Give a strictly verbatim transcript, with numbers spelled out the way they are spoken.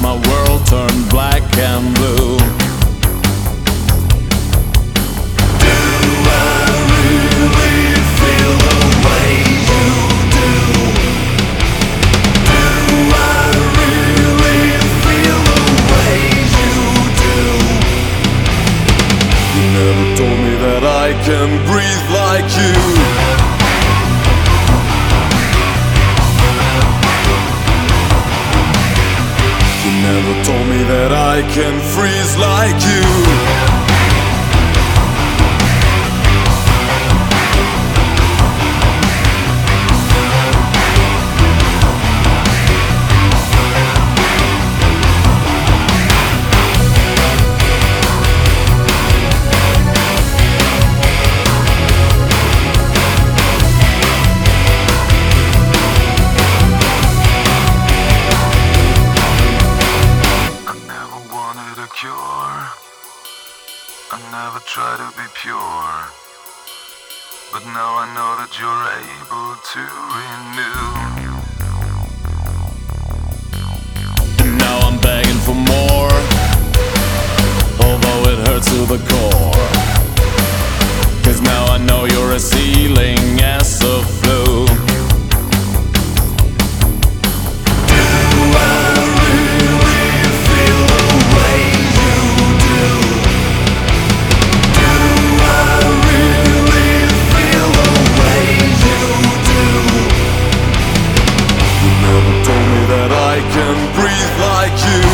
my world turned black and blue. Do I really feel the way you do? Do I really feel the way you do? You never told me that I can breathe like you. Never told me that I can freeze like you. I never try to be pure, but now I know that you're able to renew. And now I'm begging for more, although it hurts to the core. Cause now I know you're a ceiling as a flu. I can breathe like you.